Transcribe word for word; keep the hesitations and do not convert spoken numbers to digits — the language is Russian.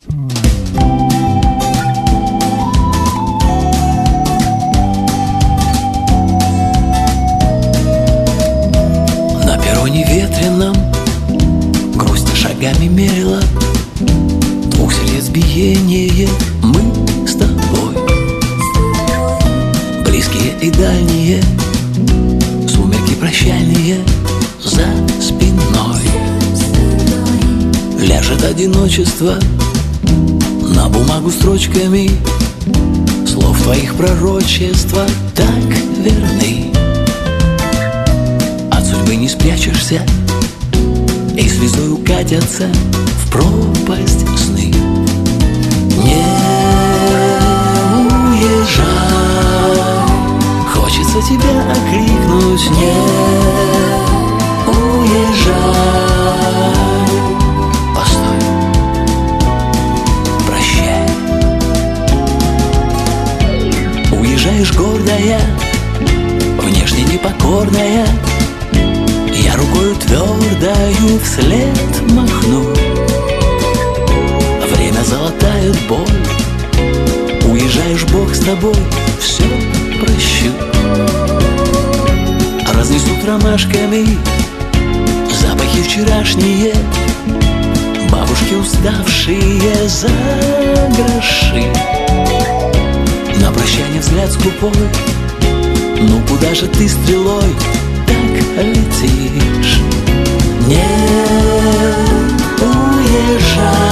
На перроне ветреном грустно шагами мерила двух сердец биение. Мы с тобой, близкие и дальние, сумерки прощальные за спиной. Ляжет одиночество на бумагу строчками слов твоих пророчества так верны. От судьбы не спрячешься, и звездой укатятся в пропасть сны. Не уезжай, хочется тебя окликнуть. Не уезжай, постой, прощай. Уезжаешь гордая, внешне непокорная, я рукою твердою вслед махну. Время золотает боль, уезжаешь, Бог с тобой, все прощу. Разнесут ромашками запахи вчерашние, бабушки уставшие за гроши. На прощание взгляд скупой, ну куда же ты стрелой так летишь? Не уезжай,